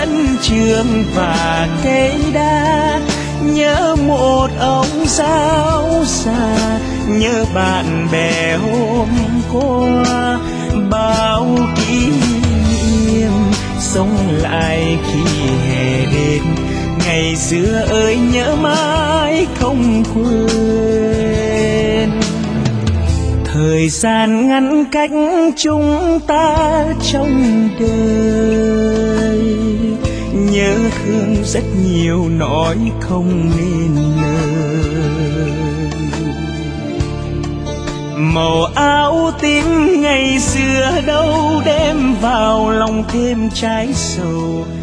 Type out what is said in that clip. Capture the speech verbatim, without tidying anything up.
sân trường và cây đa. Nhớ một ông giáo già, nhớ bạn bè hôm qua, bao kỷ niệm sống lại khi hè đến. Ngày xưa ơi nhớ mãi không quên. Thời gian ngăn cách chúng ta trong đời, nhớ thương rất nhiều nói không nên lời. Màu áo tím ngày xưa đâu đem vào lòng thêm trái sầu.